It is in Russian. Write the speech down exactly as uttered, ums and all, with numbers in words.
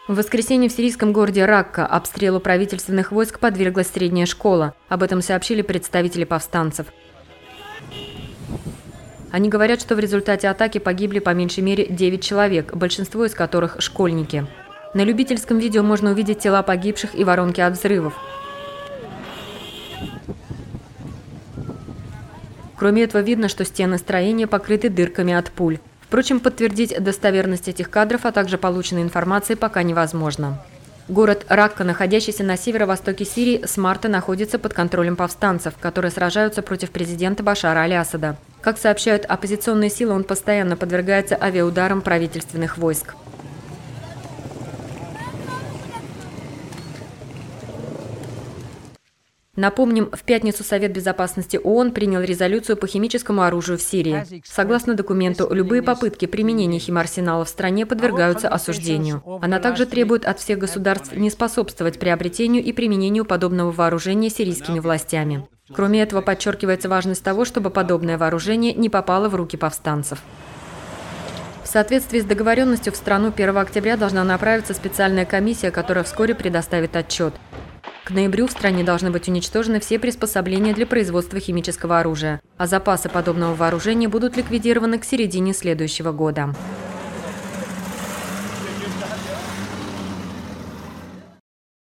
В воскресенье в сирийском городе Ракка обстрелу правительственных войск подверглась средняя школа. Об этом сообщили представители повстанцев. Они говорят, что в результате атаки погибли по меньшей мере девять человек, большинство из которых – школьники. На любительском видео можно увидеть тела погибших и воронки от взрывов. Кроме этого, видно, что стены строения покрыты дырками от пуль. Впрочем, подтвердить достоверность этих кадров, а также полученной информации пока невозможно. Город Ракка, находящийся на северо-востоке Сирии, с марта находится под контролем повстанцев, которые сражаются против президента Башара аль-Асада. Как сообщают оппозиционные силы, он постоянно подвергается авиаударам правительственных войск. Напомним, в пятницу Совет безопасности ООН принял резолюцию по химическому оружию в Сирии. Согласно документу, любые попытки применения химарсенала в стране подвергаются осуждению. Она также требует от всех государств не способствовать приобретению и применению подобного вооружения сирийскими властями. Кроме этого, подчеркивается важность того, чтобы подобное вооружение не попало в руки повстанцев. В соответствии с договоренностью в страну первого октября должна направиться специальная комиссия, которая вскоре предоставит отчет. К ноябрю в стране должны быть уничтожены все приспособления для производства химического оружия, а запасы подобного вооружения будут ликвидированы к середине следующего года.